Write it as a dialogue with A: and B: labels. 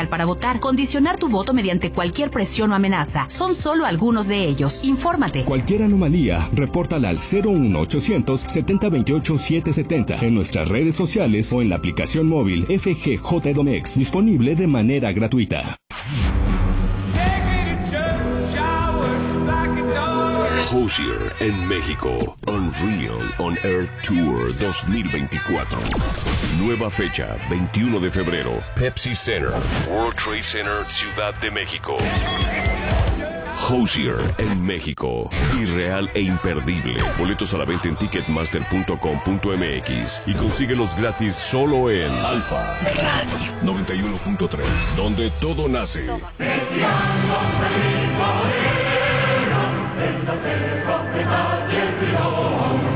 A: para votar, condicionar tu voto mediante cualquier presión o amenaza. Son solo algunos de ellos. Infórmate.
B: Cualquier anomalía, repórtala al 01800 7028 770 en nuestras redes sociales o en la aplicación móvil FGJ Edomex, disponible de manera gratuita.
C: Hozier en México. Unreal On Earth Tour 2024. Nueva fecha, 21 de febrero. Pepsi Center, World Trade Center, Ciudad de México. Hozier en México. Irreal e imperdible. Boletos a la venta en ticketmaster.com.mx y consíguelos gratis solo en Alfa Radio 91.3, donde todo nace.
D: En la selva de nadie olvidó.